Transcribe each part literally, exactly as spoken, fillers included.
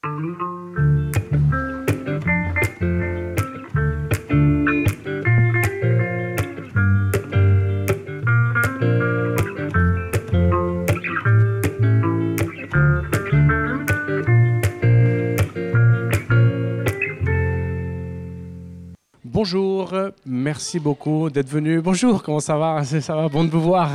Bonjour, merci beaucoup d'être venu. Bonjour, comment ça va? Ça va, bon de vous voir.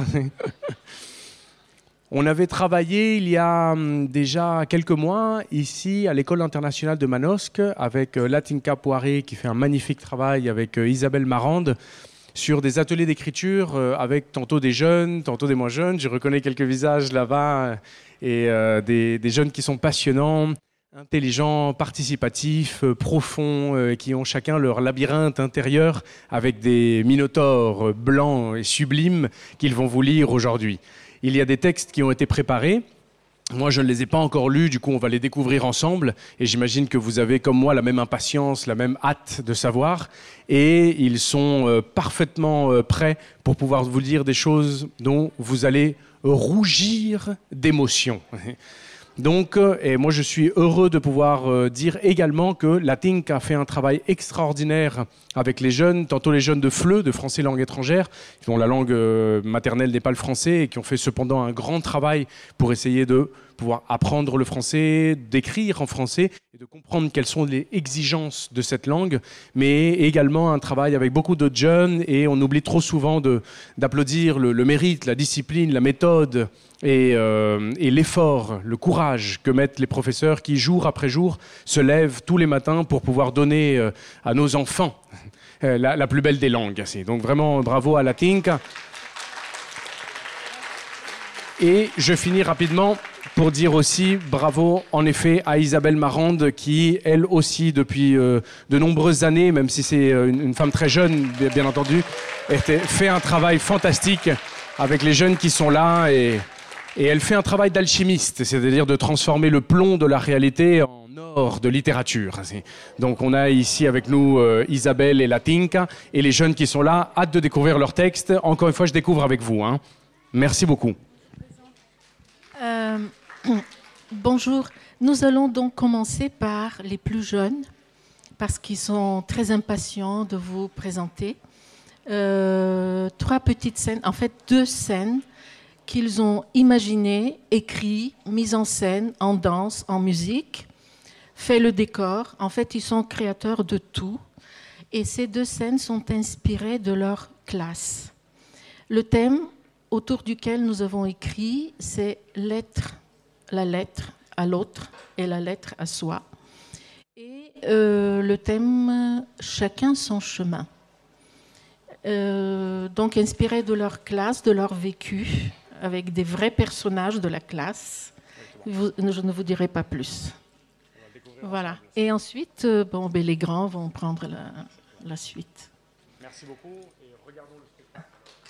On avait travaillé il y a déjà quelques mois ici à l'École internationale de Manosque avec Latinka Poiré qui fait un magnifique travail avec Isabelle Marande sur des ateliers d'écriture avec tantôt des jeunes, tantôt des moins jeunes. Je reconnais quelques visages là-bas et euh, des, des jeunes qui sont passionnants, intelligents, participatifs, euh, profonds, euh, qui ont chacun leur labyrinthe intérieur avec des minotaures blancs et sublimes qu'ils vont vous lire aujourd'hui. Il y a des textes qui ont été préparés. Moi, je ne les ai pas encore lus, du coup, on va les découvrir ensemble. Et j'imagine que vous avez, comme moi, la même impatience, la même hâte de savoir. Et ils sont euh, parfaitement euh, prêts pour pouvoir vous dire des choses dont vous allez rougir d'émotion. Donc, et moi je suis heureux de pouvoir euh, dire également que Latinka a fait un travail extraordinaire avec les jeunes, tantôt les jeunes de F L E, de français langue étrangère, dont la langue euh, maternelle n'est pas le français et qui ont fait cependant un grand travail pour essayer de pouvoir apprendre le français, d'écrire en français et de comprendre quelles sont les exigences de cette langue, mais également un travail avec beaucoup de jeunes et on oublie trop souvent de, d'applaudir le, le mérite, la discipline, la méthode et, euh, et l'effort, le courage que mettent les professeurs qui, jour après jour, se lèvent tous les matins pour pouvoir donner euh, à nos enfants euh, la, la plus belle des langues. Donc vraiment, bravo à Latinka. Et je finis rapidement pour dire aussi bravo, en effet, à Isabelle Marande, qui, elle aussi, depuis euh, de nombreuses années, même si c'est une, une femme très jeune, bien, bien entendu, était, fait un travail fantastique avec les jeunes qui sont là. Et, et elle fait un travail d'alchimiste, c'est-à-dire de transformer le plomb de la réalité en or de littérature. Donc on a ici avec nous euh, Isabelle et Latinka, et les jeunes qui sont là, hâte de découvrir leurs textes. Encore une fois, je découvre avec vous. Hein. Merci beaucoup. Euh... Bonjour, nous allons donc commencer par les plus jeunes parce qu'ils sont très impatients de vous présenter euh, trois petites scènes, en fait deux scènes qu'ils ont imaginées, écrites, mises en scène, en danse, en musique, fait le décor. En fait, ils sont créateurs de tout et ces deux scènes sont inspirées de leur classe. Le thème autour duquel nous avons écrit, c'est l'être. La lettre à l'autre et la lettre à soi. Et euh, le thème « Chacun son chemin ». Euh, donc inspiré de leur classe, de leur vécu, avec des vrais personnages de la classe. Vous, je ne vous dirai pas plus. Voilà. Et ensuite, euh, bon, ben, les grands vont prendre la, la suite. Merci beaucoup et regardons le spectacle.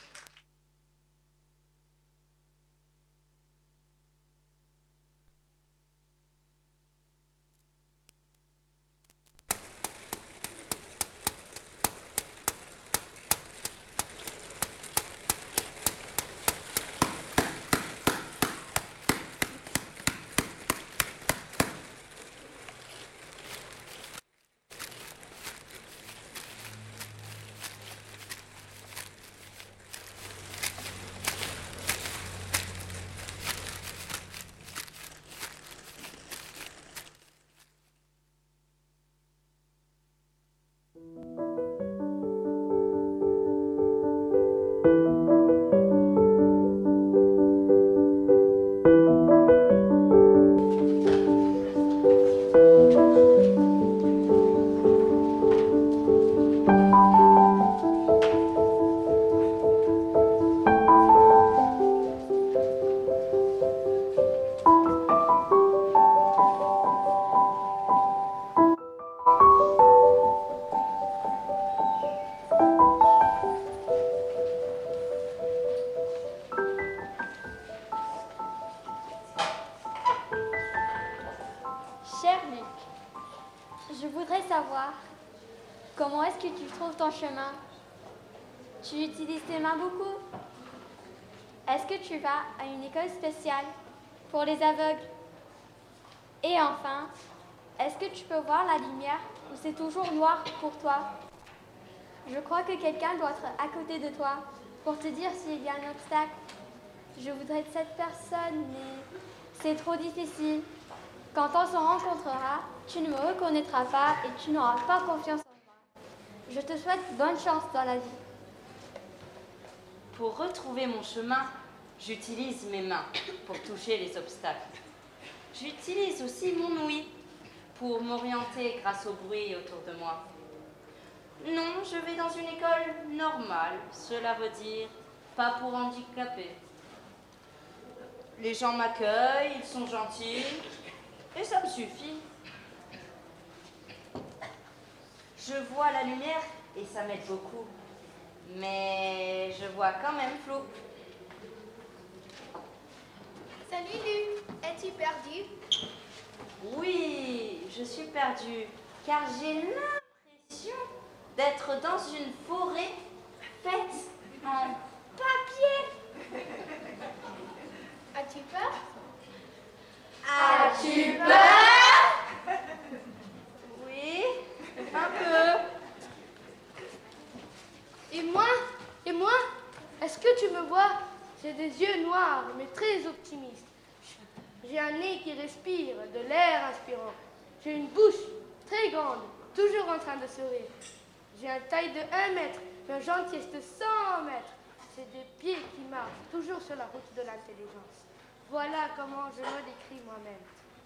Comment est-ce que tu trouves ton chemin? Tu utilises tes mains beaucoup? Est-ce que tu vas à une école spéciale pour les aveugles? Et enfin, est-ce que tu peux voir la lumière ou c'est toujours noir pour toi? Je crois que quelqu'un doit être à côté de toi pour te dire s'il y a un obstacle. Je voudrais être cette personne, mais c'est trop difficile. Quand on se rencontrera, tu ne me reconnaîtras pas et tu n'auras pas confiance en moi. Je te souhaite bonne chance dans la vie. Pour retrouver mon chemin, j'utilise mes mains pour toucher les obstacles. J'utilise aussi mon ouïe pour m'orienter grâce au bruit autour de moi. Non, je vais dans une école normale, cela veut dire pas pour handicapés. Les gens m'accueillent, ils sont gentils, et ça me suffit. Je vois la lumière et ça m'aide beaucoup, mais je vois quand même flou. Salut Luc, es-tu perdu? Oui, je suis perdue, car j'ai l'impression d'être dans une forêt faite en papier. As-tu peur? As-tu peur? Oui, un peu. Et moi? Et moi? Est-ce que tu me vois? J'ai des yeux noirs, mais très optimistes. J'ai un nez qui respire de l'air inspirant. J'ai une bouche très grande, toujours en train de sourire. J'ai une taille de un mètre, mais une gentillesse de cent mètres. J'ai des pieds qui marchent, toujours sur la route de l'intelligence. Voilà comment je me décris moi-même.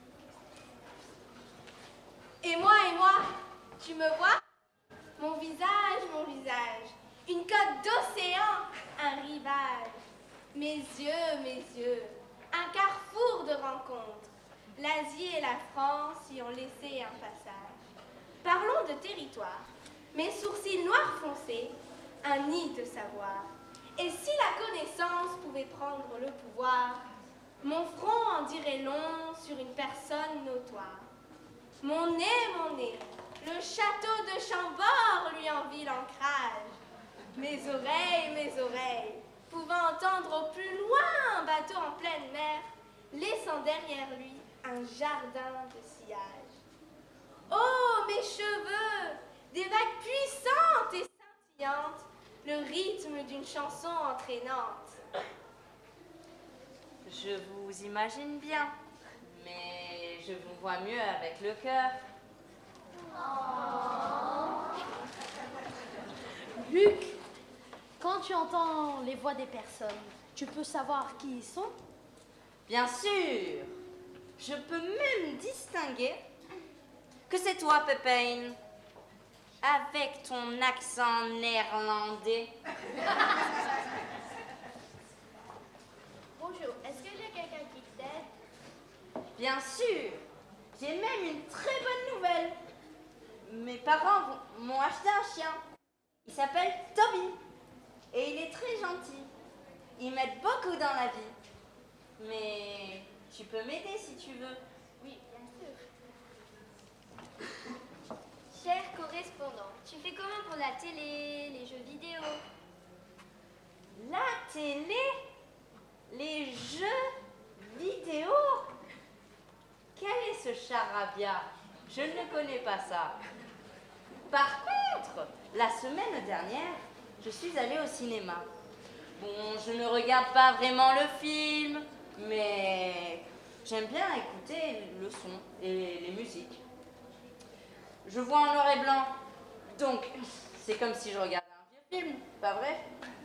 Et moi, et moi, tu me vois? Mon visage, mon visage. Une côte d'océan, un rivage. Mes yeux, mes yeux. Un carrefour de rencontres. L'Asie et la France y ont laissé un passage. Parlons de territoire. Mes sourcils noirs foncés, un nid de savoir. Et si la connaissance pouvait prendre le pouvoir, mon front en dirait long sur une personne notoire. Mon nez, mon nez, le château de Chambord lui envie l'ancrage. Mes oreilles, mes oreilles, pouvant entendre au plus loin un bateau en pleine mer, laissant derrière lui un jardin de sillage. Oh, mes cheveux, des vagues puissantes et scintillantes, le rythme d'une chanson entraînante. Je vous imagine bien, mais je vous vois mieux avec le cœur. Luc, quand tu entends les voix des personnes, tu peux savoir qui ils sont? Bien sûr, je peux même distinguer que c'est toi, Pépin, avec ton accent néerlandais. Bonjour, est-ce qu'il y a quelqu'un qui t'aide? Bien sûr, j'ai même une très bonne nouvelle. Mes parents m'ont acheté un chien. Il s'appelle Toby et il est très gentil. Il m'aide beaucoup dans la vie. Mais tu peux m'aider si tu veux. Oui, bien sûr. Cher correspondant, tu fais comment pour la télé, les jeux vidéo? La télé, les jeux vidéo. Quel est ce charabia? Je ne connais pas ça. Par contre, la semaine dernière, je suis allée au cinéma. Bon, je ne regarde pas vraiment le film, mais j'aime bien écouter le son et les musiques. Je vois en noir et blanc, donc c'est comme si je regardais un vieux film, pas vrai?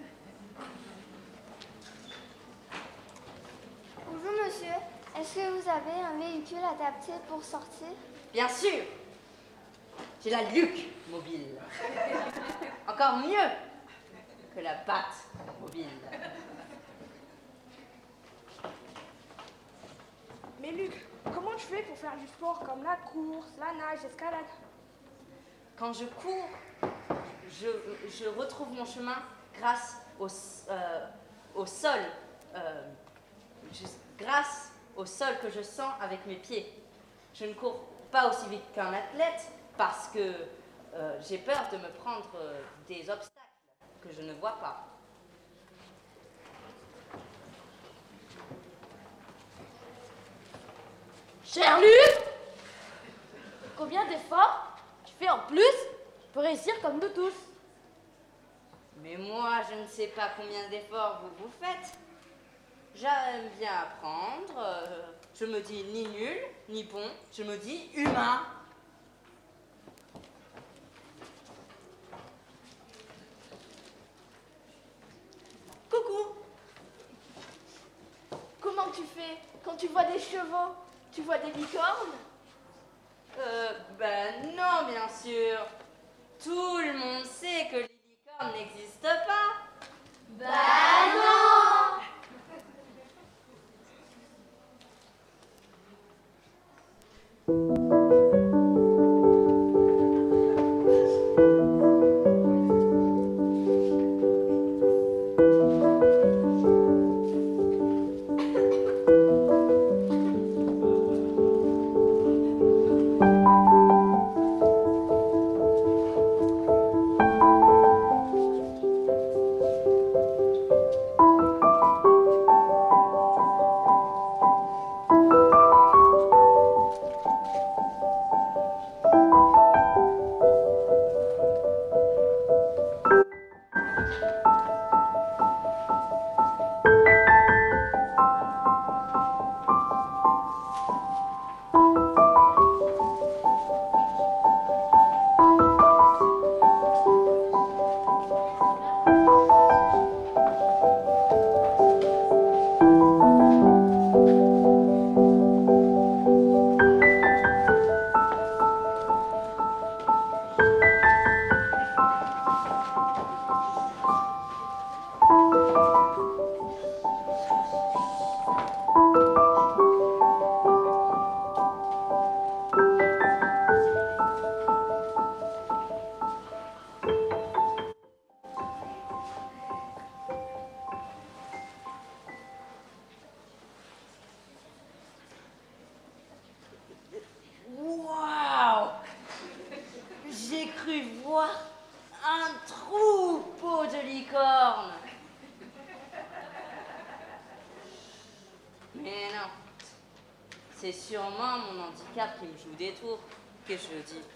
Bonjour monsieur, est-ce que vous avez un véhicule adapté pour sortir? Bien sûr, j'ai la Luc mobile. Encore mieux que la Bat mobile. Mais Luc, comment tu fais pour faire du sport comme la course, la nage, l'escalade? Quand je cours, je, je retrouve mon chemin grâce au, euh, au sol, euh, je- grâce au sol que je sens avec mes pieds. Je ne cours pas aussi vite qu'un athlète parce que euh, j'ai peur de me prendre euh, des obstacles que je ne vois pas. Cher Luc, combien d'efforts tu fais en plus pour réussir comme nous tous? Mais moi, je ne sais pas combien d'efforts vous vous faites. J'aime bien apprendre. euh, je me dis ni nul, ni bon. Je me dis humain. Coucou. Comment tu fais quand tu vois des chevaux? Tu vois des licornes? Euh, ben non, bien sûr. Tout le monde sait que les licornes n'existent pas. Bah non. Waouh! J'ai cru voir un troupeau de licornes. Mais non, c'est sûrement mon handicap qui me joue des tours. Qu'est-ce que je dis?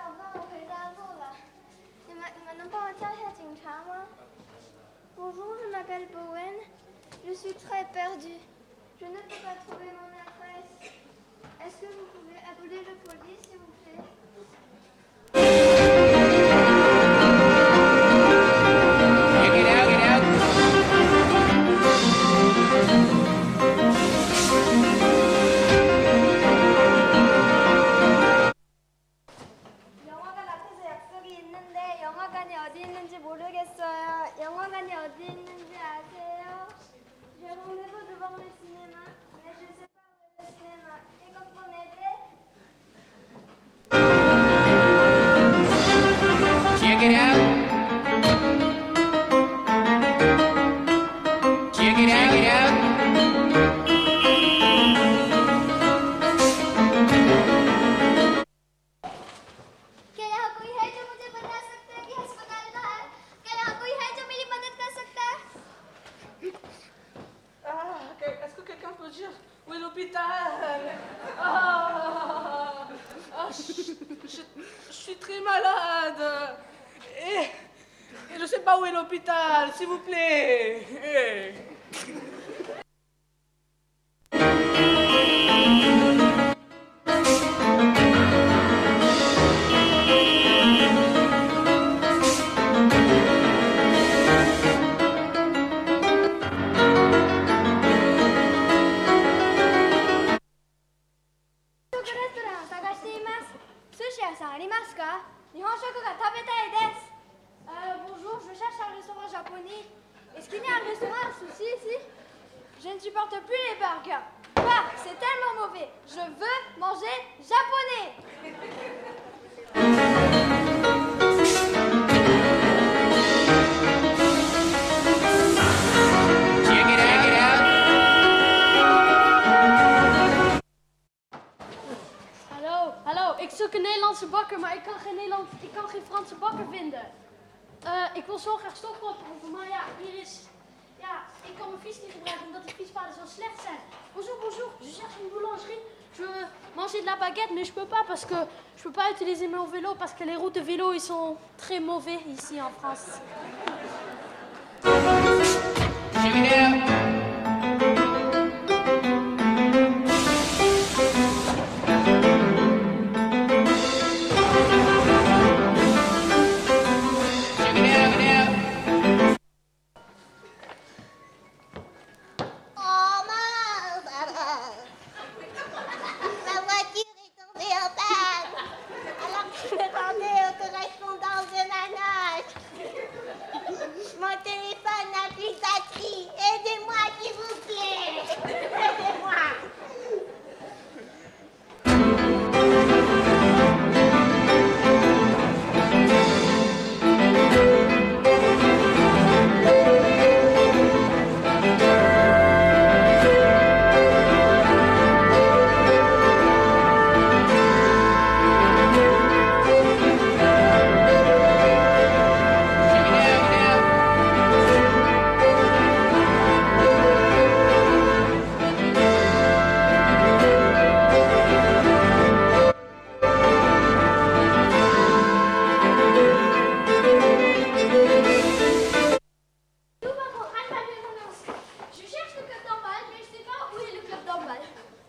早帮我回家路了。你们你们能帮我叫一下警察吗 Bonjour, je m'appelle Bowen. Je suis très perdue. Je ne peux pas trouver mon adresse. Est-ce que vous pouvez appeler le police, s'il vous plaît Get out, get out. 영화관 앞에서 약속이 있는데 영화관이 어디 있는지 모르겠어요. 영화관이 어디 있는지 아세요? Je rendez-vous devant le cinéma, mais je ne sais pas où est le cinéma. Et quand vous m'aidez Check it out. Check it out, get out. क्या यहाँ कोई है जो मुझे बता सकता है कि अस्पताल कहाँ है? क्या यहाँ कोई है जो मेरी मदद कर सकता है? Ah, est-ce que quelqu'un peut dire où est l'hôpital? Ah, ah, je, je- je suis très malade. Et, et je sais pas où est l'hôpital, s'il vous plaît. Eh. Euh, bonjour, je cherche un restaurant japonais. Est-ce qu'il y a un restaurant à sushi ici? Je ne supporte plus les burgers. Bah, c'est tellement mauvais. Je veux manger japonais. Check it out, get out. Hallo, hallo. Ik zoek een Nederlandse bakker, maar ik kan geen, Nederland, ik kan geen Franse bakker vinden. Eh, ik wil zo graag stokbrood proeven, maar ja, hier is... Ja, ik kan mijn fiets niet gebruiken omdat die fietspaden zo slecht zijn. Bonjour, bonjour, je cherche une boulangerie. Je veux manger de la baguette, mais je peux pas parce que je peux pas utiliser mon vélo parce que les routes de vélo, ils sont très mauvais ici en France. Check it out. Check it out, get out. Oh mince! Ma voiture est tombée en panne. Alors que je me rendais aux correspondances de Manosque. Mon téléphone n'a plus de batterie. Aidez-moi, s'il vous plaît. Aidez-moi. Check it out, get out. Doe maar gewoon aan bij Manosque. Je cherche le club d'handball, mais je sais pas où est le club d'handball.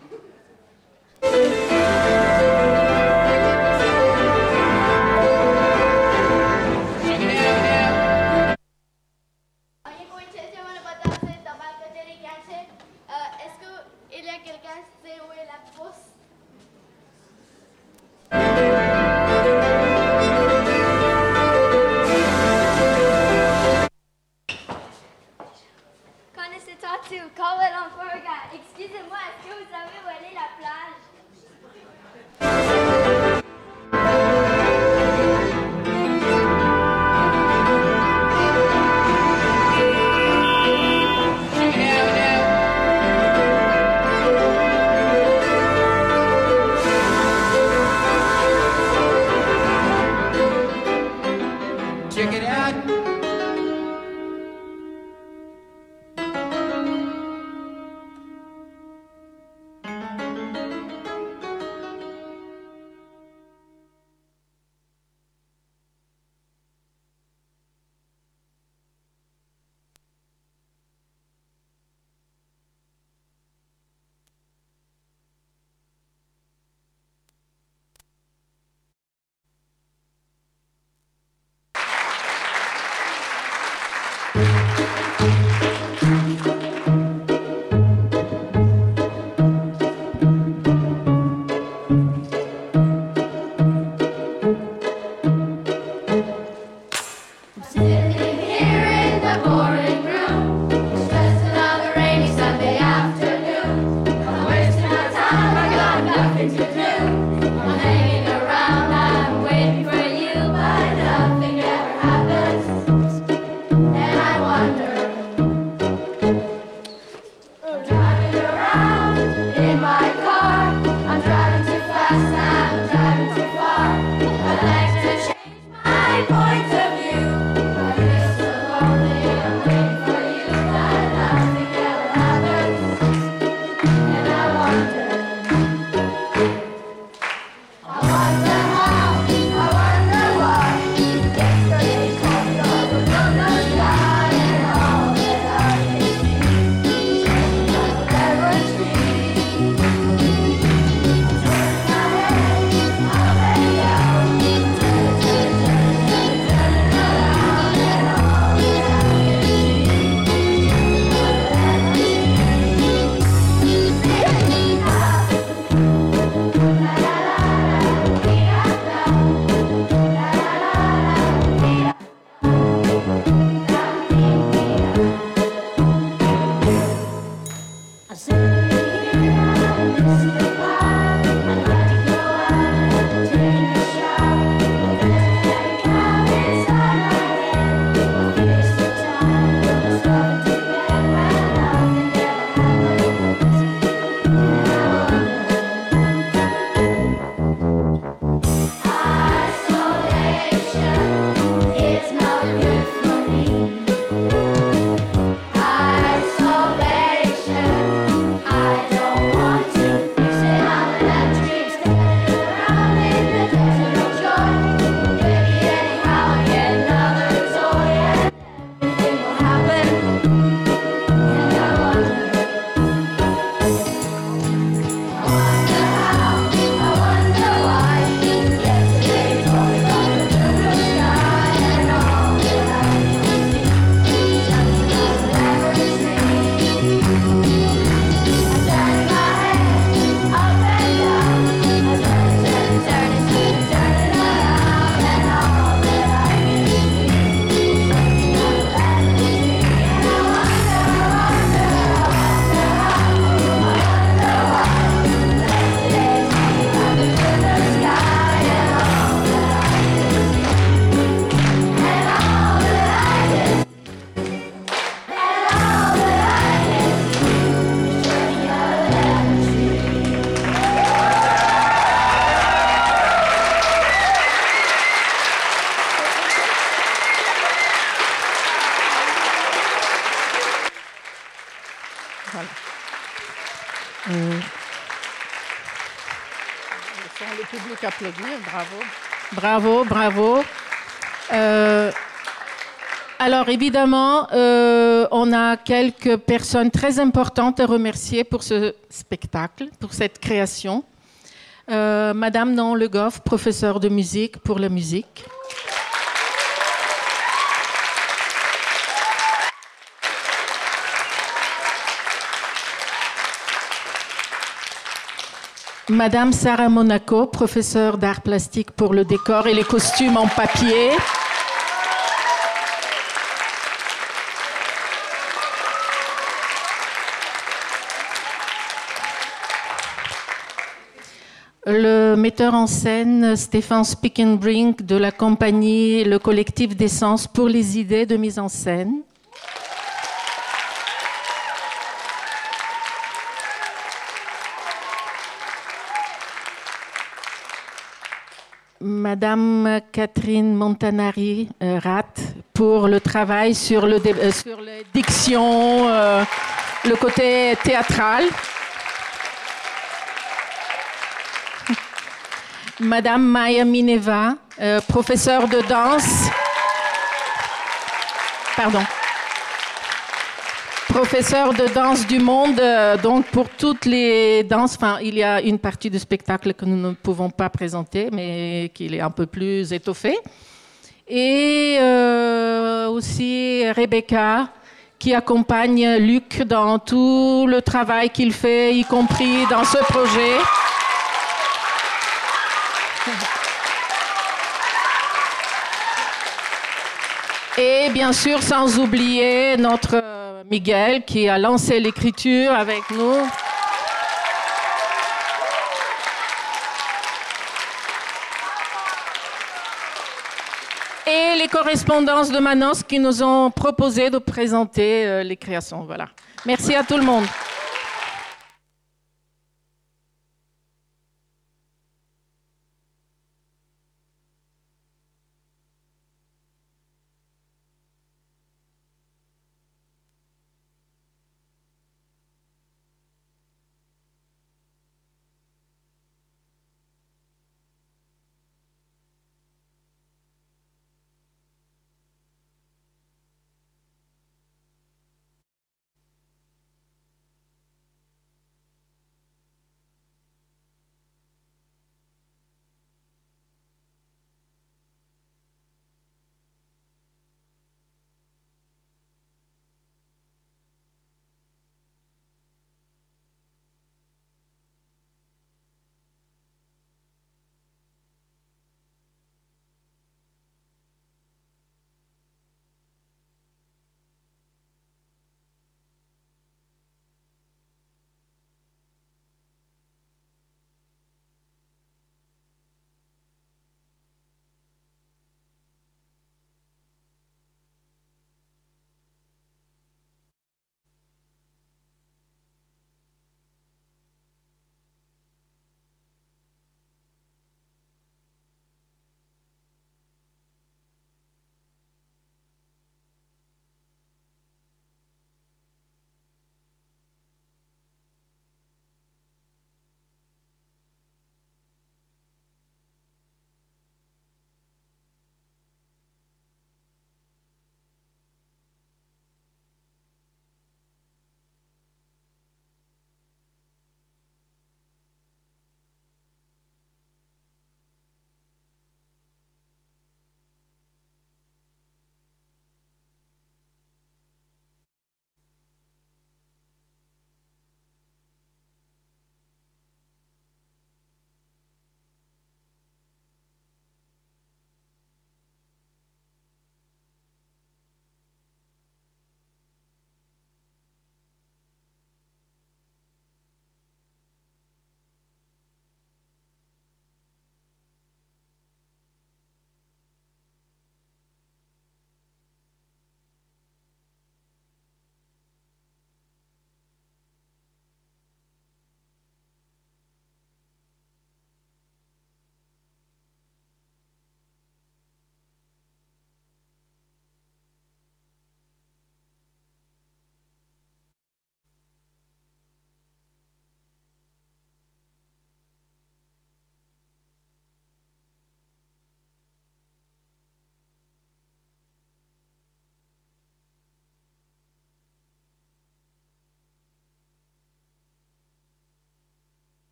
Check it out, get out. Oye, coincidence, je me बताते d'handball que तेरे क्या से? Est-ce que il y a quelqu'un qui sait où est la fosse? Connaissez-toi tout? Call it on for a guy. Excusez-moi, est-ce que vous savez où elle est la plage? Check it out, get out. Check it out. Voilà. Euh, le public applaudir, bravo. Bravo, bravo. Euh, alors évidemment, euh, on a quelques personnes très importantes à remercier pour ce spectacle, pour cette création. Euh, Madame Non Le Goff, professeure de musique pour la musique. Madame Sarah Monaco, professeure d'art plastique pour le décor et les costumes en papier. Le metteur en scène Stéphane Spickenbrink de la compagnie Le Collectif d'Essence pour les idées de mise en scène. Madame Catherine Montanari euh, Rat pour le travail sur, le dé- euh, sur les dictions, euh, le côté théâtral. Madame Maya Mineva, euh, professeure de danse. Pardon. Professeur de danse du monde, euh, donc pour toutes les danses, enfin, il y a une partie du spectacle que nous ne pouvons pas présenter, mais qui est un peu plus étoffée. Et euh, aussi Rebecca, qui accompagne Luc dans tout le travail qu'il fait, y compris dans ce projet. Et bien sûr, sans oublier notre Miguel, qui a lancé l'écriture avec nous. Et les correspondances de Manos qui nous ont proposé de présenter euh, les créations. Voilà. Merci à tout le monde.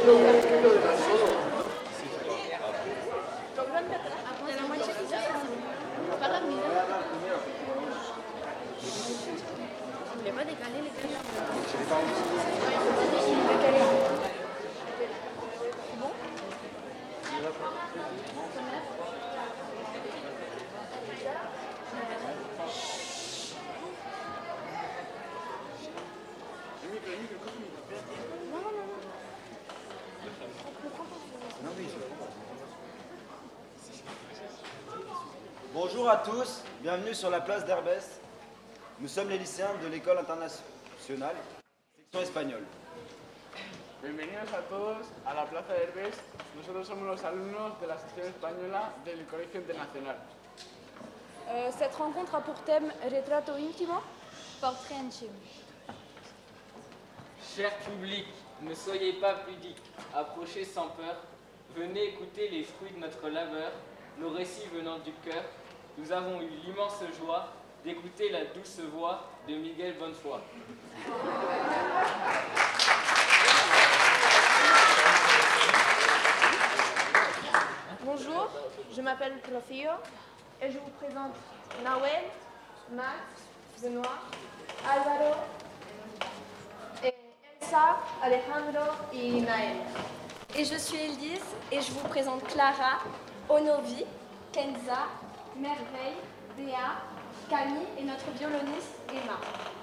Bonjour à tous, bienvenue sur la place d'Herbès. Nous sommes les lycéens de l'école internationale, section espagnole. Bienvenidos a todos a la Plaza de Herbés. Nosotros somos los alumnos de la sección española del Colegio Internacional. Euh, cette rencontre a pour thème Retrato Intimo, portrait intime. Cher public, ne soyez pas pudiques, approchez sans peur, venez écouter les fruits de notre labeur, nos récits venant du cœur. Nous avons eu l'immense joie d'écouter la douce voix de Miguel Bonnefoy. Bonjour, je m'appelle Rocío et je vous présente Nahuel, Max, Benoît, Álvaro, et Elsa, Alejandro et Naël. Et je suis Elise et je vous présente Clara, Onovi, Kenza, Merveille, Béa, Camille et notre violoniste Emma.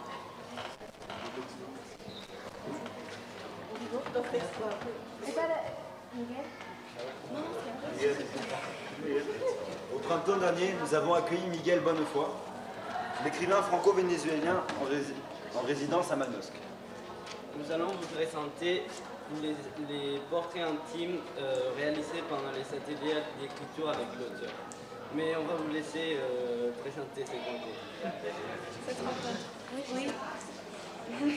Au printemps dernier, nous avons accueilli Miguel Bonnefoy, l'écrivain franco-vénézuélien en, rési en résidence à Manosque. Nous allons vous présenter les, les portraits intimes euh, réalisés pendant les ateliers d'écriture avec l'auteur. Mais on va vous laisser euh, présenter cette rencontre. Cette rencontre. Oui. oui.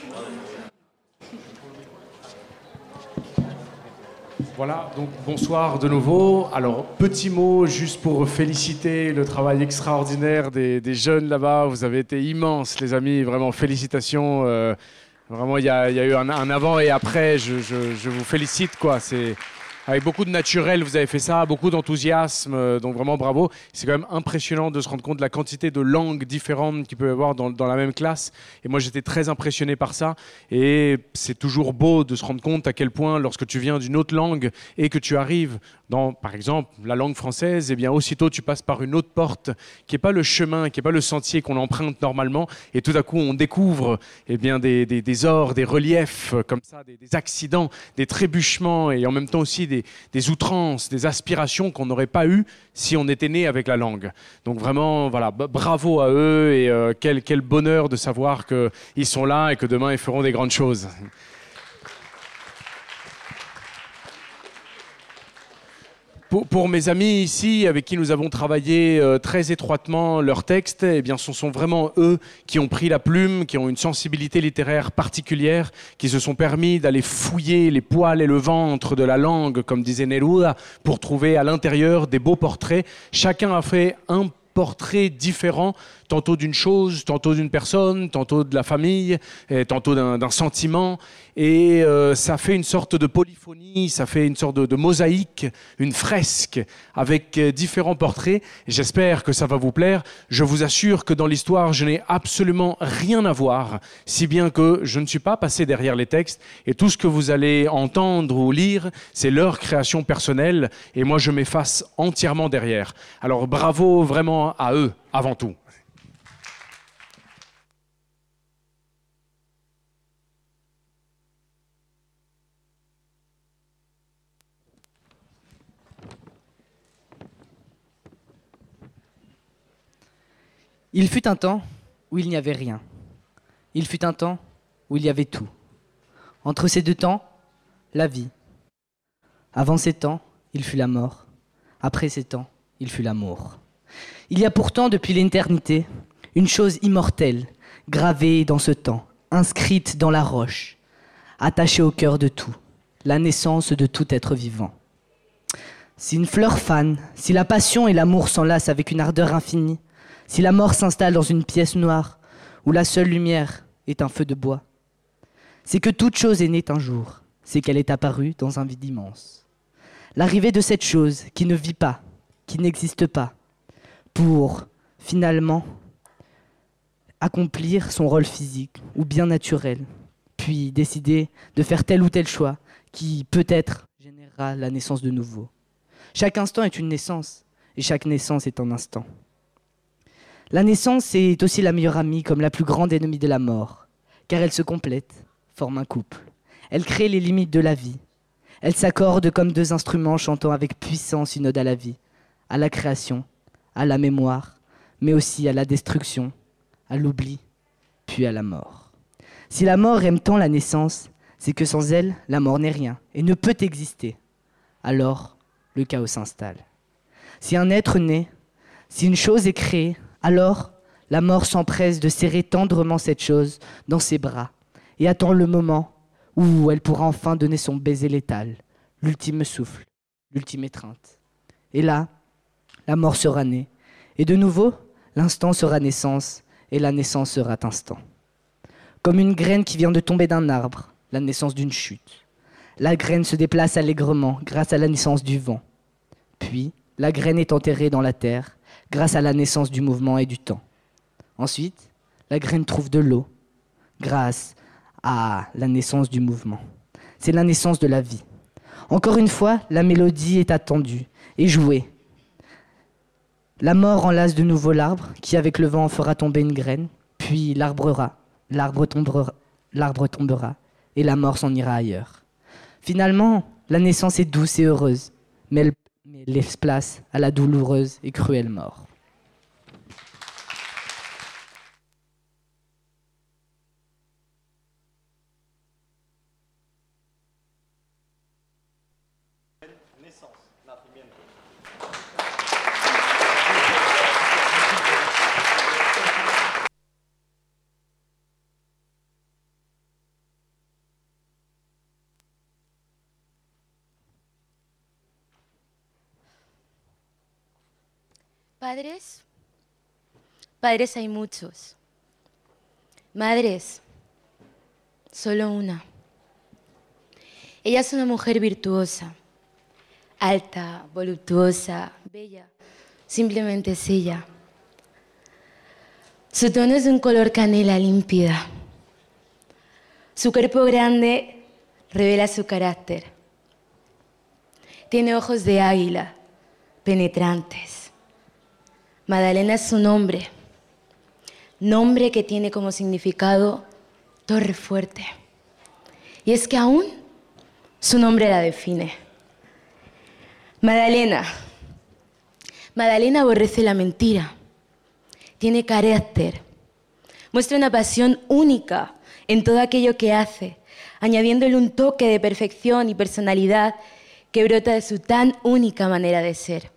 Voilà, donc bonsoir de nouveau. Alors, petit mot juste pour féliciter le travail extraordinaire des, des jeunes là-bas. Vous avez été immenses, les amis. Vraiment, félicitations. Euh, vraiment, il y, y a eu un, un avant et après. Je, je, je vous félicite, quoi. C'est... Avec beaucoup de naturel, vous avez fait ça, beaucoup d'enthousiasme, donc vraiment bravo. C'est quand même impressionnant de se rendre compte de la quantité de langues différentes qu'il peut y avoir dans, dans la même classe. Et moi, j'étais très impressionné par ça. Et c'est toujours beau de se rendre compte à quel point, lorsque tu viens d'une autre langue et que tu arrives dans, par exemple, la langue française, eh bien, aussitôt, tu passes par une autre porte qui n'est pas le chemin, qui n'est pas le sentier qu'on emprunte normalement. Et tout à coup, on découvre eh bien, des, des, des ors, des reliefs comme ça, des, des accidents, des trébuchements et en même temps aussi des Des, des outrances, des aspirations qu'on n'aurait pas eues si on était né avec la langue. Donc vraiment, voilà, bravo à eux et euh, quel, quel bonheur de savoir qu'ils sont là et que demain ils feront des grandes choses. Pour, pour mes amis ici, avec qui nous avons travaillé euh, très étroitement leurs textes, eh bien, ce sont vraiment eux qui ont pris la plume, qui ont une sensibilité littéraire particulière, qui se sont permis d'aller fouiller les poils et le ventre de la langue, comme disait Neruda, pour trouver à l'intérieur des beaux portraits. Chacun a fait un portrait différent, tantôt d'une chose, tantôt d'une personne, tantôt de la famille, et tantôt d'un, d'un sentiment. Et euh, ça fait une sorte de polyphonie, ça fait une sorte de, de mosaïque, une fresque avec euh, différents portraits. Et j'espère que ça va vous plaire. Je vous assure que dans l'histoire, je n'ai absolument rien à voir, si bien que je ne suis pas passé derrière les textes. Et tout ce que vous allez entendre ou lire, c'est leur création personnelle. Et moi, je m'efface entièrement derrière. Alors bravo vraiment à eux, avant tout. Il fut un temps où il n'y avait rien. Il fut un temps où il y avait tout. Entre ces deux temps, la vie. Avant ces temps, il fut la mort. Après ces temps, il fut l'amour. Il y a pourtant, depuis l'éternité, une chose immortelle, gravée dans ce temps, inscrite dans la roche, attachée au cœur de tout, la naissance de tout être vivant. Si une fleur fane, si la passion et l'amour s'enlacent avec une ardeur infinie, si la mort s'installe dans une pièce noire où la seule lumière est un feu de bois, c'est que toute chose est née un jour, c'est qu'elle est apparue dans un vide immense. L'arrivée de cette chose qui ne vit pas, qui n'existe pas, pour finalement accomplir son rôle physique ou bien naturel, puis décider de faire tel ou tel choix qui peut-être générera la naissance de nouveau. Chaque instant est une naissance, et chaque naissance est un instant. La naissance est aussi la meilleure amie comme la plus grande ennemie de la mort, car elle se complète, forme un couple. Elle crée les limites de la vie. Elle s'accorde comme deux instruments chantant avec puissance une ode à la vie, à la création, à la mémoire, mais aussi à la destruction, à l'oubli, puis à la mort. Si la mort aime tant la naissance, c'est que sans elle, la mort n'est rien et ne peut exister. Alors, le chaos s'installe. Si un être naît, si une chose est créée, alors la mort s'empresse de serrer tendrement cette chose dans ses bras et attend le moment où elle pourra enfin donner son baiser létal, l'ultime souffle, l'ultime étreinte. Et là, la mort sera née, et de nouveau, l'instant sera naissance, et la naissance sera instant. Comme une graine qui vient de tomber d'un arbre, la naissance d'une chute. La graine se déplace allègrement grâce à la naissance du vent. Puis, la graine est enterrée dans la terre grâce à la naissance du mouvement et du temps. Ensuite, la graine trouve de l'eau grâce à la naissance du mouvement. C'est la naissance de la vie. Encore une fois, la mélodie est attendue et jouée. La mort enlace de nouveau l'arbre qui, avec le vent, fera tomber une graine, puis l'arbrera, l'arbre tombera, l'arbre tombera et la mort s'en ira ailleurs. Finalement, la naissance est douce et heureuse, mais elle, mais elle laisse place à la douloureuse et cruelle mort. Padres, padres hay muchos. Madres, solo una. Ella es una mujer virtuosa, alta, voluptuosa, bella. Simplemente es ella. Su tono es de un color canela límpida. Su cuerpo grande revela su carácter. Tiene ojos de águila, penetrantes. Madalena es su nombre, nombre que tiene como significado torre fuerte. Y es que aún su nombre la define. Madalena. Madalena aborrece la mentira, tiene carácter, muestra una pasión única en todo aquello que hace, añadiéndole un toque de perfección y personalidad que brota de su tan única manera de ser.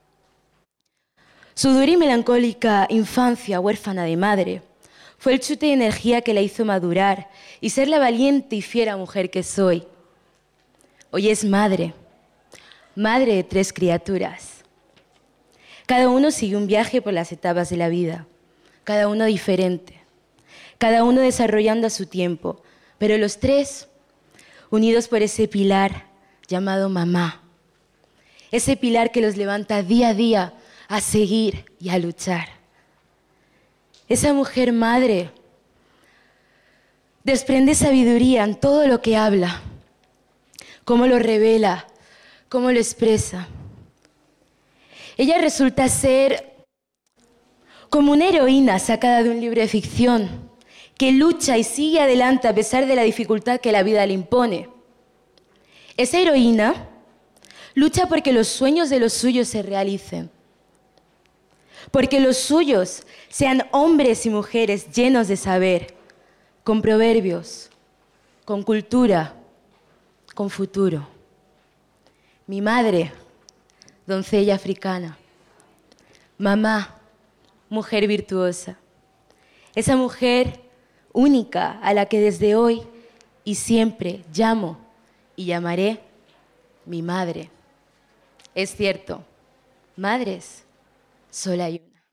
Su dura y melancólica infancia huérfana de madre fue el chute de energía que la hizo madurar y ser la valiente y fiera mujer que soy. Hoy es madre, madre de tres criaturas. Cada uno sigue un viaje por las etapas de la vida, cada uno diferente, cada uno desarrollando a su tiempo, pero los tres unidos por ese pilar llamado mamá, ese pilar que los levanta día a día a seguir y a luchar. Esa mujer madre desprende sabiduría en todo lo que habla, cómo lo revela, cómo lo expresa. Ella resulta ser como una heroína sacada de un libro de ficción, que lucha y sigue adelante a pesar de la dificultad que la vida le impone. Esa heroína lucha porque los sueños de los suyos se realicen, porque los suyos sean hombres y mujeres llenos de saber, con proverbios, con cultura, con futuro. Mi madre, doncella africana. Mamá, mujer virtuosa. Esa mujer única a la que desde hoy y siempre llamo y llamaré mi madre. Es cierto, madres, solo hay una.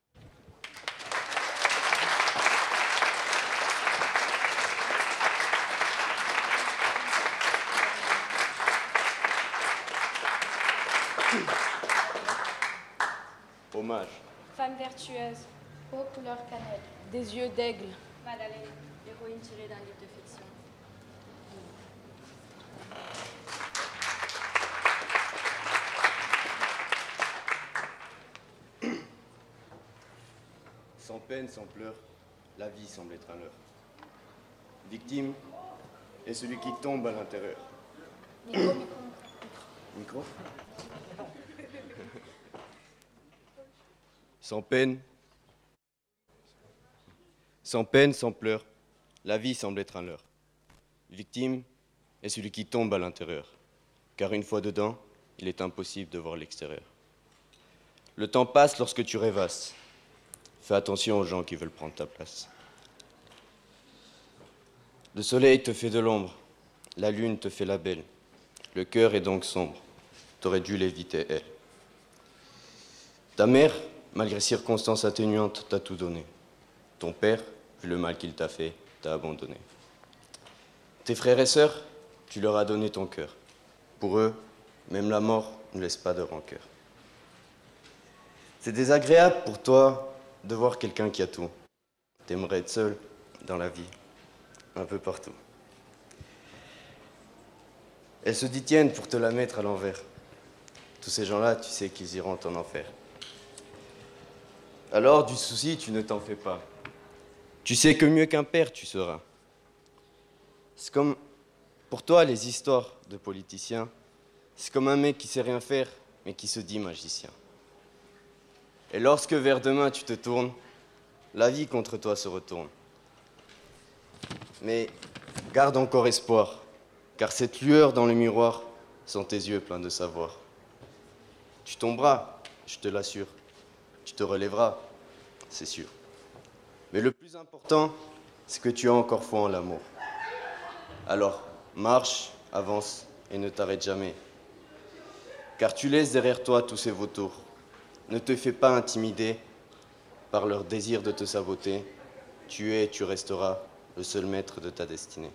femme vertueuse. Peau couleur cannelle. Des yeux d'aigle. Madeleine, héroïne tirée d'un livre de fiction. Sans peine, sans pleurs, la vie semble être un leurre. Victime est celui qui tombe à l'intérieur. Micro, micro. Micro. Sans peine, sans peine, sans pleurs, la vie semble être un leurre. Victime est celui qui tombe à l'intérieur, car une fois dedans, il est impossible de voir l'extérieur. Le temps passe lorsque tu rêvasses. Fais attention aux gens qui veulent prendre ta place. Le soleil te fait de l'ombre, la lune te fait la belle. Le cœur est donc sombre, t'aurais dû l'éviter, elle. Ta mère, malgré circonstances atténuantes, t'a tout donné. Ton père, vu le mal qu'il t'a fait, t'a abandonné. Tes frères et sœurs, tu leur as donné ton cœur. Pour eux, même la mort ne laisse pas de rancœur. C'est désagréable pour toi de voir quelqu'un qui a tout. T'aimerais être seul dans la vie, un peu partout. Elle se détiennent pour te la mettre à l'envers. Tous ces gens-là, tu sais qu'ils iront en enfer. Alors, du souci, tu ne t'en fais pas. Tu sais que mieux qu'un père, tu seras. C'est comme, pour toi, les histoires de politiciens, c'est comme un mec qui sait rien faire, mais qui se dit magicien. Et lorsque vers demain tu te tournes, la vie contre toi se retourne. Mais garde encore espoir, car cette lueur dans le miroir sont tes yeux pleins de savoir. Tu tomberas, je te l'assure. Tu te relèveras, c'est sûr. Mais le plus important, c'est que tu as encore foi en l'amour. Alors, marche, avance et ne t'arrête jamais. Car tu laisses derrière toi tous ces vautours. Ne te fais pas intimider par leur désir de te saboter. Tu es et tu resteras le seul maître de ta destinée.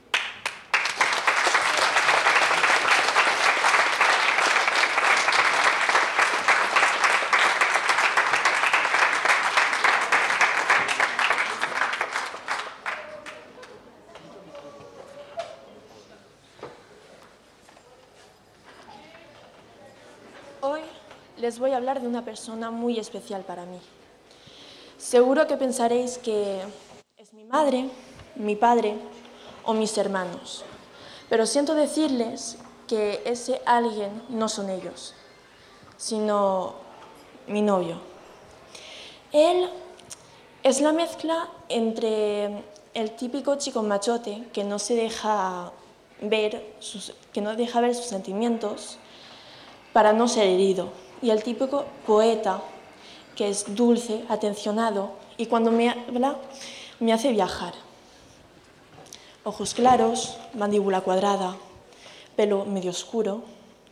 Hoy les voy a hablar de una persona muy especial para mí. Seguro que pensaréis que es mi madre, mi padre o mis hermanos, pero siento decirles que ese alguien no son ellos, sino mi novio. Él es la mezcla entre el típico chico machote que no se deja ver sus, que no deja ver sus sentimientos para no ser herido, y el típico poeta que es dulce, atencionado y cuando me habla me hace viajar. Ojos claros, mandíbula cuadrada, pelo medio oscuro.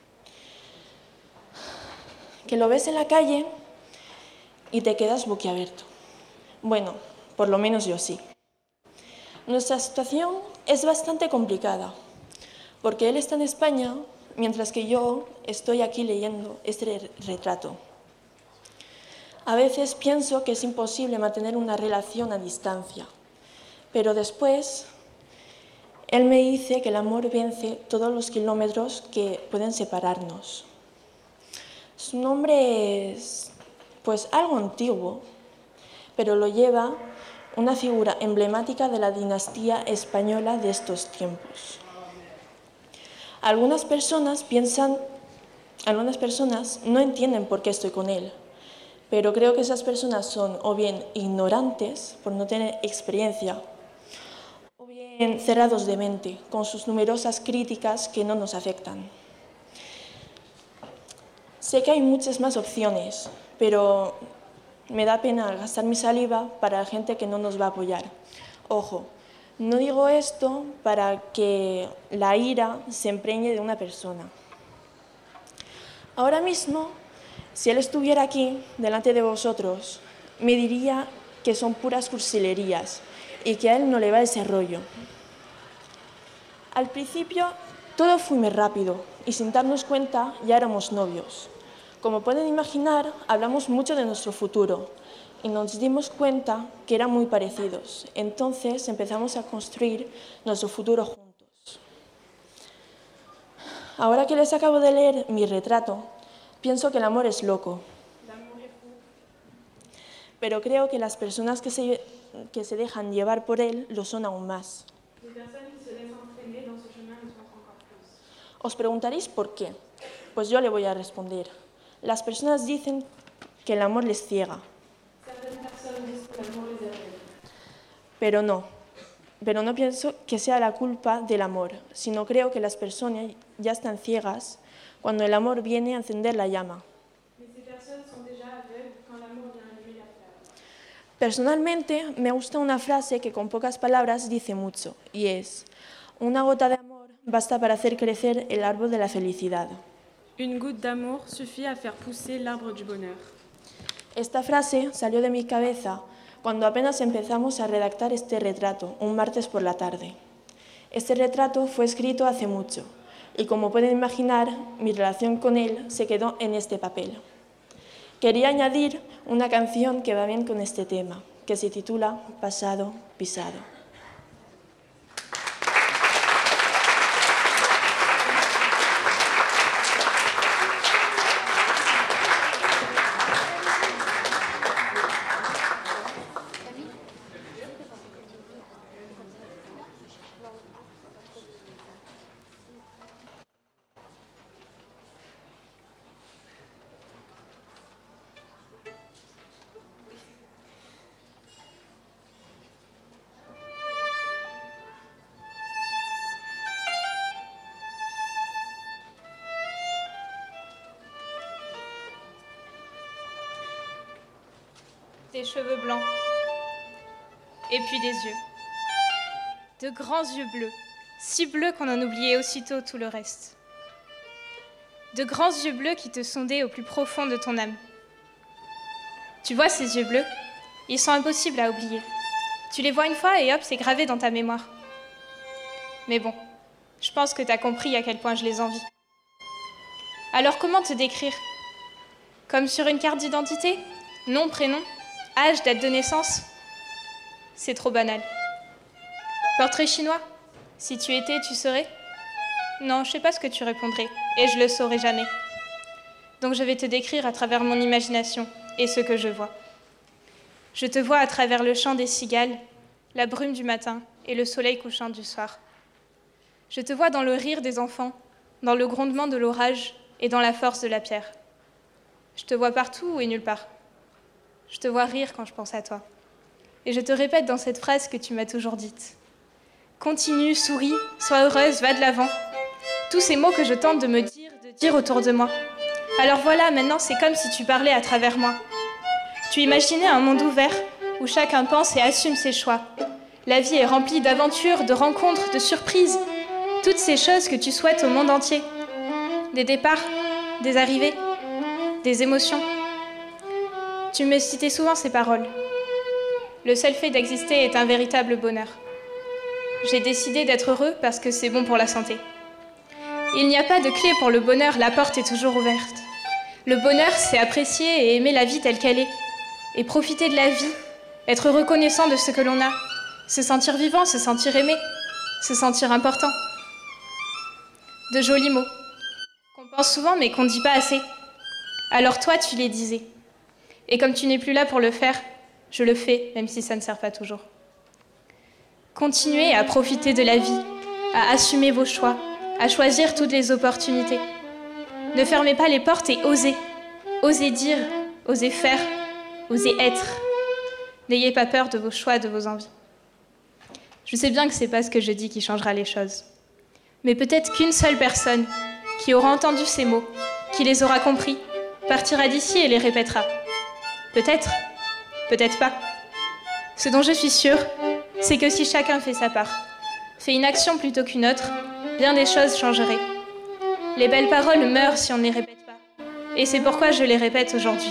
Que lo ves en la calle y te quedas boquiabierto. Bueno, por lo menos yo sí. Nuestra situación es bastante complicada, porque él está en España, mientras que yo estoy aquí leyendo este retrato. A veces pienso que es imposible mantener una relación a distancia, pero después él me dice que el amor vence todos los kilómetros que pueden separarnos. Su nombre es, pues, algo antiguo, pero lo lleva una figura emblemática de la dinastía española de estos tiempos. Algunas personas piensan, algunas personas no entienden por qué estoy con él, pero creo que esas personas son o bien ignorantes por no tener experiencia, o bien cerrados de mente con sus numerosas críticas que no nos afectan. Sé que hay muchas más opciones, pero me da pena gastar mi saliva para la gente que no nos va a apoyar. Ojo, no digo esto para que la ira se empreñe de una persona. Ahora mismo, si él estuviera aquí, delante de vosotros, me diría que son puras cursilerías y que a él no le va ese rollo. Al principio, todo fue muy rápido y sin darnos cuenta ya éramos novios. Como pueden imaginar, hablamos mucho de nuestro futuro y nos dimos cuenta que eran muy parecidos. Entonces empezamos a construir nuestro futuro juntos. Ahora que les acabo de leer mi retrato, pienso que el amor es loco. Pero creo que las personas que se, que se dejan llevar por él lo son aún más. Os preguntaréis por qué. Pues yo le voy a responder. Las personas dicen que el amor les ciega. Pero no. Pero no pienso que sea la culpa del amor, sino creo que las personas ya están ciegas cuando el amor viene a encender la llama. Personalmente, me gusta una frase que con pocas palabras dice mucho, y es: una gota de amor basta para hacer crecer el árbol de la felicidad. Une goutte d'amour suffit à faire pousser l'arbre du bonheur. Esta frase salió de mi cabeza cuando apenas empezamos a redactar este retrato, un martes por la tarde. Este retrato fue escrito hace mucho, y como pueden imaginar, mi relación con él se quedó en este papel. Quería añadir una canción que va bien con este tema, que se titula Pasado Pisado. Des cheveux blancs, et puis des yeux. De grands yeux bleus, si bleus qu'on en oubliait aussitôt tout le reste. De grands yeux bleus qui te sondaient au plus profond de ton âme. Tu vois ces yeux bleus? Ils sont impossibles à oublier. Tu les vois une fois et hop, c'est gravé dans ta mémoire. Mais bon, je pense que t'as compris à quel point je les envie. Alors comment te décrire? Comme sur une carte d'identité? Nom, prénom? Âge, date de naissance? C'est trop banal. Portrait chinois? Si tu étais, tu serais? Non, je sais pas ce que tu répondrais, et je le saurais jamais. Donc je vais te décrire à travers mon imagination et ce que je vois. Je te vois à travers le chant des cigales, la brume du matin et le soleil couchant du soir. Je te vois dans le rire des enfants, dans le grondement de l'orage et dans la force de la pierre. Je te vois partout et nulle part. Je te vois rire quand je pense à toi. Et je te répète dans cette phrase que tu m'as toujours dite. Continue, souris, sois heureuse, va de l'avant. Tous ces mots que je tente de me dire, de dire autour de moi. Alors voilà, maintenant c'est comme si tu parlais à travers moi. Tu imaginais un monde ouvert où chacun pense et assume ses choix. La vie est remplie d'aventures, de rencontres, de surprises. Toutes ces choses que tu souhaites au monde entier. Des départs, des arrivées, des émotions. Tu me citais souvent ces paroles. Le seul fait d'exister est un véritable bonheur. J'ai décidé d'être heureux parce que c'est bon pour la santé. Il n'y a pas de clé pour le bonheur, la porte est toujours ouverte. Le bonheur, c'est apprécier et aimer la vie telle qu'elle est. Et profiter de la vie, être reconnaissant de ce que l'on a. Se sentir vivant, se sentir aimé, se sentir important. De jolis mots, qu'on pense souvent mais qu'on ne dit pas assez. Alors toi, tu les disais. Et comme tu n'es plus là pour le faire, je le fais, même si ça ne sert pas toujours. Continuez à profiter de la vie, à assumer vos choix, à choisir toutes les opportunités. Ne fermez pas les portes et osez. Osez dire, osez faire, osez être. N'ayez pas peur de vos choix, de vos envies. Je sais bien que ce n'est pas ce que je dis qui changera les choses. Mais peut-être qu'une seule personne qui aura entendu ces mots, qui les aura compris, partira d'ici et les répétera. Peut-être, peut-être pas. Ce dont je suis sûre, c'est que si chacun fait sa part, fait une action plutôt qu'une autre, bien des choses changeraient. Les belles paroles meurent si on ne les répète pas. Et c'est pourquoi je les répète aujourd'hui.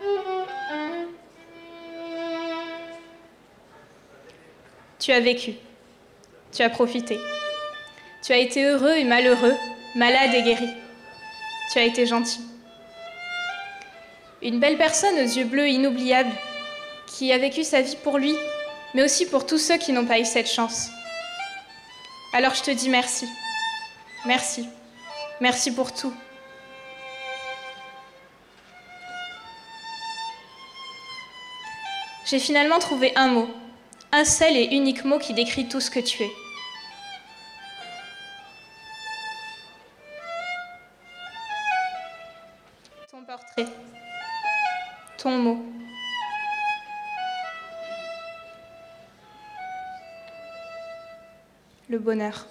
Tu as vécu, tu as profité. Tu as été heureux et malheureux, malade et guéri. Tu as été gentil. Une belle personne aux yeux bleus inoubliables, qui a vécu sa vie pour lui, mais aussi pour tous ceux qui n'ont pas eu cette chance. Alors je te dis merci. Merci. Merci pour tout. J'ai finalement trouvé un mot, un seul et unique mot qui décrit tout ce que tu es. Ton portrait. Ton mot. Le bonheur.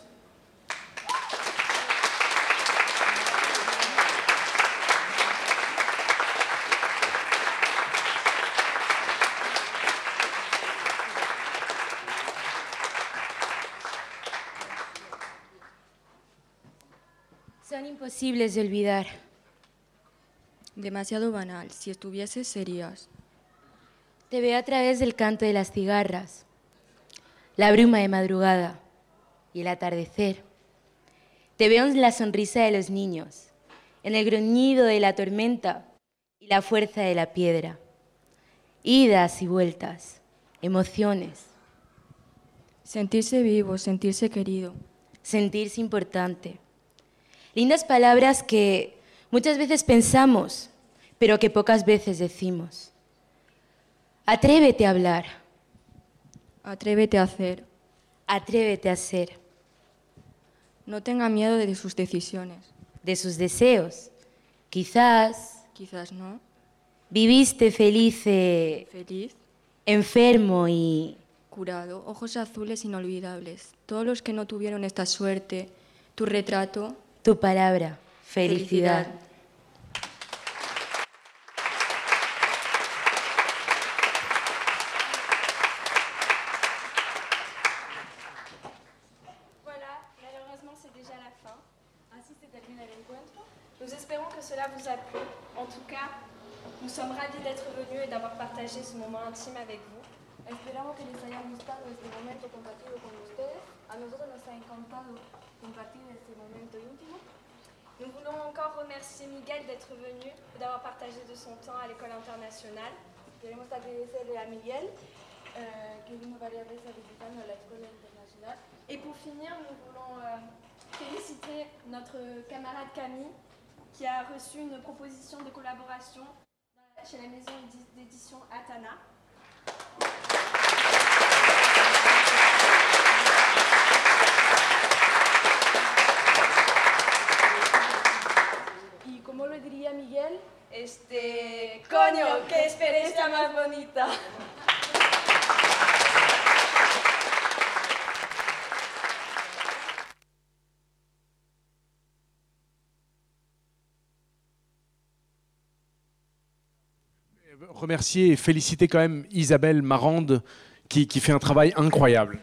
Son imposibles de olvidar. Demasiado banal. Si estuvieses, serías. Te veo a través del canto de las cigarras, la bruma de madrugada y el atardecer. Te veo en la sonrisa de los niños, en el gruñido de la tormenta y la fuerza de la piedra. Idas y vueltas, emociones. Sentirse vivo, sentirse querido. Sentirse importante. Lindas palabras que muchas veces pensamos, pero que pocas veces decimos. Atrévete a hablar. Atrévete a hacer. Atrévete a ser. No tenga miedo de sus decisiones. De sus deseos. Quizás... Quizás no. Viviste feliz... Eh, Feliz. Enfermo y... Curado. Ojos azules inolvidables. Todos los que no tuvieron esta suerte. Tu retrato. Tu palabra. Felicidad. Felicidad. Nous espérons que cela vous a plu. En tout cas, nous sommes ravis d'être venus et d'avoir partagé ce moment intime avec vous. Esperamos que les haya gustado este momento compartido con ustedes. A nosotros nos ha encantado compartir este momento íntimo. Nous voulons encore remercier Miguel d'être venu et d'avoir partagé de son temps à l'École internationale. Queremos agradecerle a Miguel, eh, que vino varias veces a visitarnos a la Escuela Internacional. Et pour finir, nous voulons euh, féliciter notre camarade Camille, qui a reçu une proposition de collaboration chez la maison d'édition Atana. Y como lo diría Miguel, este, coño, qué experiencia más bonita. Remercier et féliciter quand même Isabelle Marande qui, qui fait un travail incroyable.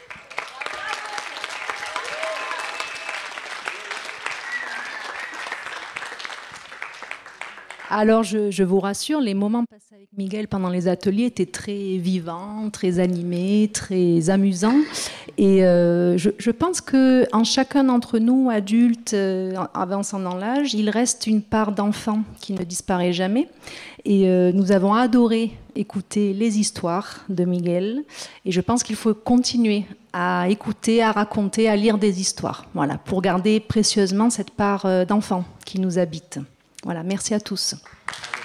Alors, je, je vous rassure, les moments passés avec Miguel pendant les ateliers étaient très vivants, très animés, très amusants. Et euh, je, je pense qu'en chacun d'entre nous, adultes, euh, avançant dans l'âge, il reste une part d'enfant qui ne disparaît jamais. Et euh, nous avons adoré écouter les histoires de Miguel. Et je pense qu'il faut continuer à écouter, à raconter, à lire des histoires. Voilà, pour garder précieusement cette part d'enfant qui nous habite. Voilà, merci à tous.